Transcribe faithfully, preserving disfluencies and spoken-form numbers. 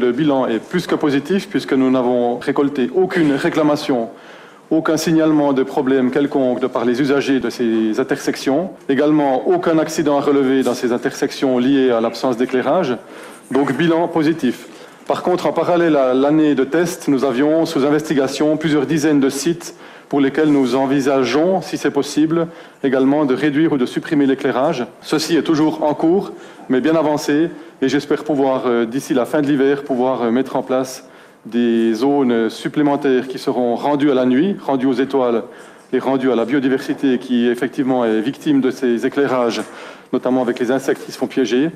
le bilan est plus que positif puisque nous n'avons récolté aucune réclamation, aucun signalement de problème quelconque de par les usagers de ces intersections. Également, aucun accident à relever dans ces intersections liées à l'absence d'éclairage. Donc, bilan positif. Par contre, en parallèle à l'année de test, nous avions sous investigation plusieurs dizaines de sites pour lesquels nous envisageons, si c'est possible, également de réduire ou de supprimer l'éclairage. Ceci est toujours en cours, mais bien avancé, et j'espère pouvoir, d'ici la fin de l'hiver, pouvoir mettre en place des zones supplémentaires qui seront rendues à la nuit, rendues aux étoiles et rendues à la biodiversité qui, effectivement, est victime de ces éclairages, notamment avec les insectes qui se font piéger.